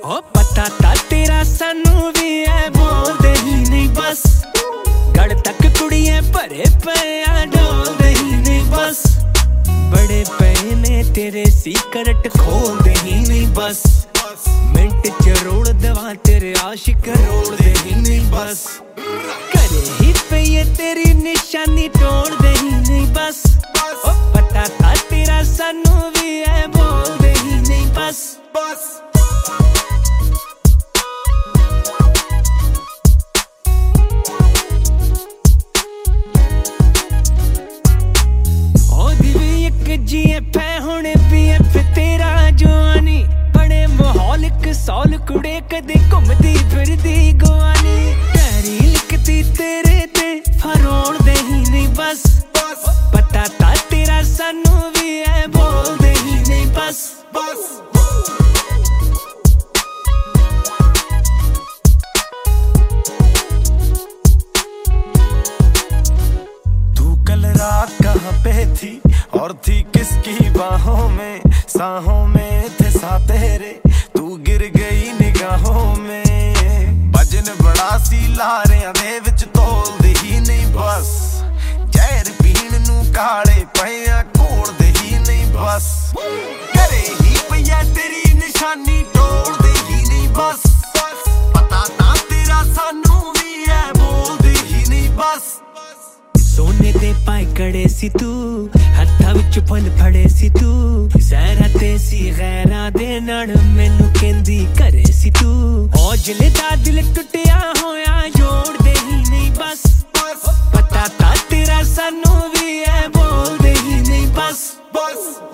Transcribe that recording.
ओ पता ता तेरा सानू भी है बोलदे ही नहीं बस गड़ तक कुड़ियां भरे पे डोलदे ही नहीं बस बड़े पे ने तेरे सीक्रेट खोलदे ही नहीं बस मिंट च रोड़ दवा तेरे आशिक रोलदे ही नहीं बस करे ही पे ये तेरी निशानी तोड़दे ही नहीं बस ओ पता था तेरा सानू भी है बोलदे ही नहीं बस सौल कुड़े कदे घुमदी फिरदी गुआनी पैरी लिखती तेरे ते फरोड़ दे ही नहीं बस पता ता तेरा सानू भी है बोलदे ही नहीं बस तू कल रात कहाँ पे थी और थी किसकी बाहों में साहों में थे सा तेरे तू गिर गई निगाहों में भजन बड़ा सी लारियां दे विच तोलदे ही नहीं बस जहर पीण नू काले पिया घोलदे ही नहीं बस करे ही पिया तेरी निशानी तोड़दे ही नहीं बस पता ना तेरा सानू भी है बोलदे ही नहीं बस सोने दे पाए कड़े सी तू हत्था विच फल फड़े सी तू सहरा ते सी गैरा दे नाल मैनू कहंदी करे सी तू औजले दा दिल टुटिया होया जोड़ दे ही नहीं बस पता ता तेरा सानू भी है बोलदे ही नहीं बस